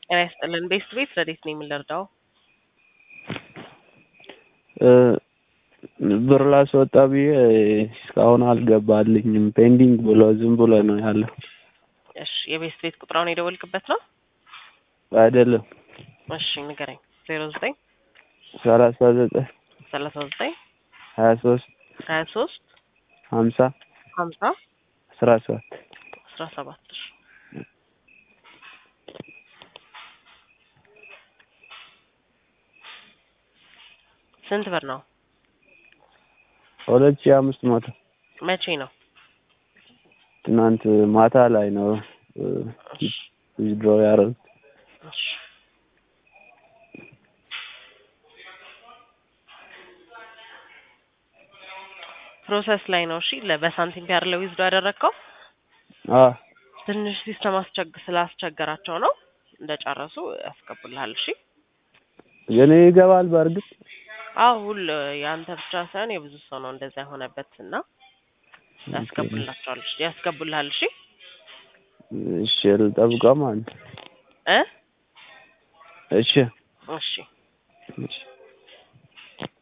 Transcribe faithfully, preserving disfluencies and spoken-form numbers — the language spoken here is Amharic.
ጤና ይስጥልን። ቤስት ቤት ረዴት ነው የምንረዳው? ብር ላስወጣ ብዬ እስካሁን አልገባልኝም። ፔንዲንግ ብሎ ዝም ብሎ ነው ያለው። እሺ የቤስት ቤት ቁጥራውን የደወልክበት ነው? አይደለም። እሺ ንገረኝ። ዜሮ ዘጠኝ ሰላሳ ዘጠኝ ሰላሳ ዘጠኝ ሀያ ሶስት ሀያ ሶስት ሀምሳ ሀምሳ አስራ ሰባት አስራ ሰባት ስንት ብር ነው? ሁለት ሺህ አምስት መቶ መቼ ነው? ትናንት ማታ ላይ ነው ዊዝድሮ ያደረኩት። እሺ ፕሮሰስ ላይ ነው። እሺ ለበሳንቲም ፒያር ለዊዝድሮ ያደረከው? አዎ ትንሽ ሲስተም አስቸግ ስላስቸገራቸው ነው። እንደጨረሱ ያስገቡልሃል። እሺ የኔ ይገባል በርግጥ? አዎ ሁሉ ያንተ ብቻ ሳይሆን የብዙ ሰው ነው እንደዛ የሆነበትና ያስገቡላቸዋል። እሺ ያስገቡልሃል። እሺ እሺ ልጠብቀው ማለት እ እሺ እሺ እሺ